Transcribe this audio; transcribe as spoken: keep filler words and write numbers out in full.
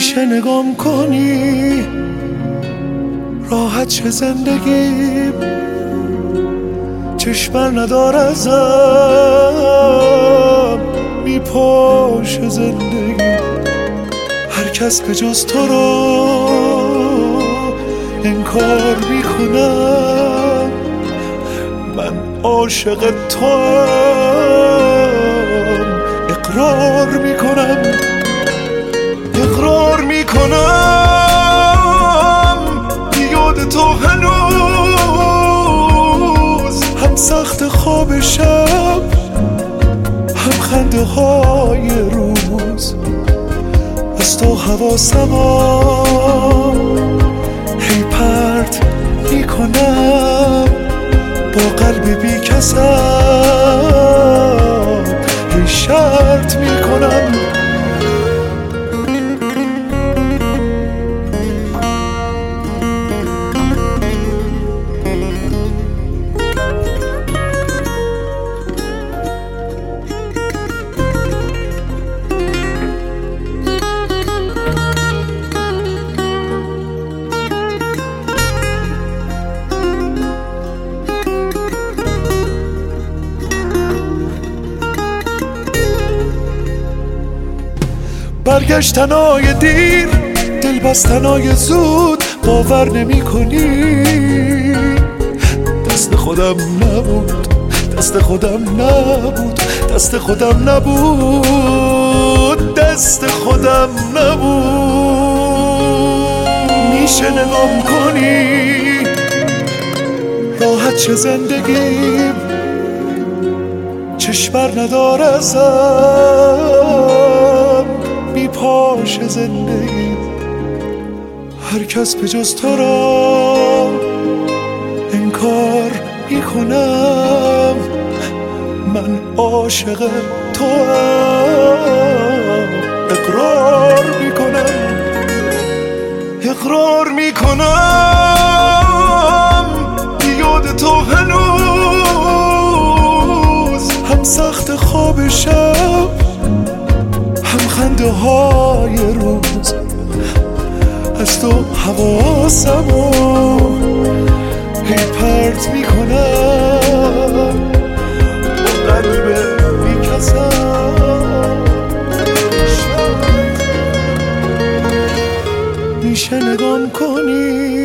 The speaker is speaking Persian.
میشه نگام کنی راحت چه زندگیم، چشمر ندار ازم میپاشه زندگی. هر کس به جز تو رو انکار میکنم، من عاشق توام اقرار میکنم، اقرار میکنم یاد تو هنوز هم سخت خواب شب هم خنده های روز. از تو حواسمو هی پرت میکنم، با قلب بی کسم هی شرط میکنم. برگشتنای دیر، دل بستنای زود، باور نمی کنی دست خودم نبود، دست خودم نبود، دست خودم نبود، دست خودم نبود. میشه نگام کنی راحت چه زندگیم، چشمر ندار ازم میپاش زندگی. هر کس به جز تو را انکار میکنم، من عاشق تو اقرار میکنم، اقرار میکنم یاد تو هنوز هم سخت خواب شب هم خنده های روز. از تو حواسمو هی پرت میکنم، با قلب میکسم میشه نگام کنی